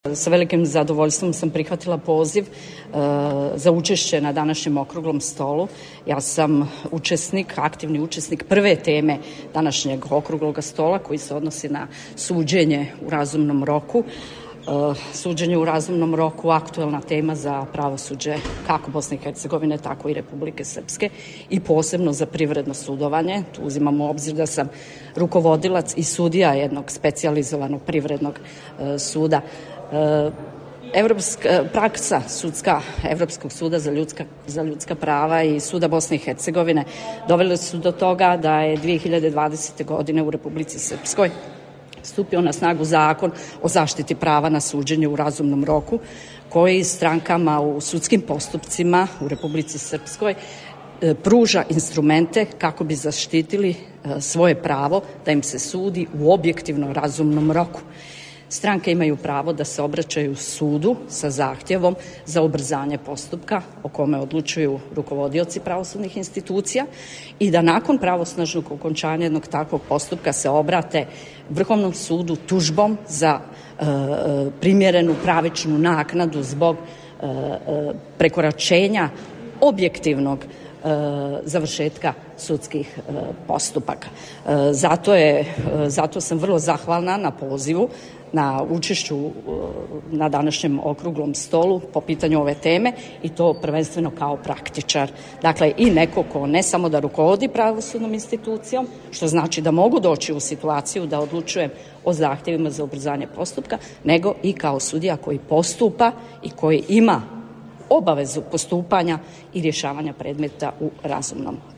Sa velikim zadovoljstvom sam prihvatila poziv za učešće na današnjem okruglom stolu. Ja sam aktivni učesnik prve teme današnjeg okruglog stola koji se odnosi na suđenje u razumnom roku. Suđenje u razumnom roku aktuelna tema za pravosuđe kako Bosne i Hercegovine, tako i Republike Srpske i posebno za privredno sudovanje. Tu uzimamo u obzir da sam rukovodilac i sudija jednog specijalizovanog privrednog suda. Praksa sudska Evropskog suda za ljudska prava i Suda Bosne i Hercegovine doveli su do toga da je 2020. godine u Republici Srpskoj stupio na snagu Zakon o zaštiti prava na suđenje u razumnom roku, koji strankama u sudskim postupcima u Republici Srpskoj pruža instrumente kako bi zaštitili svoje pravo da im se sudi u objektivno razumnom roku. Stranke imaju pravo da se obraćaju sudu sa zahtjevom za ubrzanje postupka o kome odlučuju rukovodioci pravosudnih institucija i da nakon pravosnažnog okončanja jednog takvog postupka se obrate Vrhovnom sudu tužbom za primjerenu pravičnu naknadu zbog prekoračenja objektivnog završetka sudskih postupaka. Zato sam vrlo zahvalna na pozivu, na učešću na današnjem okruglom stolu po pitanju ove teme i to prvenstveno kao praktičar. Dakle, i neko ko ne samo da rukovodi pravosudnom institucijom, što znači da mogu doći u situaciju da odlučujem o zahtjevima za ubrzanje postupka, nego i kao sudija koji postupa i koji ima obavezu postupanja i rješavanja predmeta u razumnom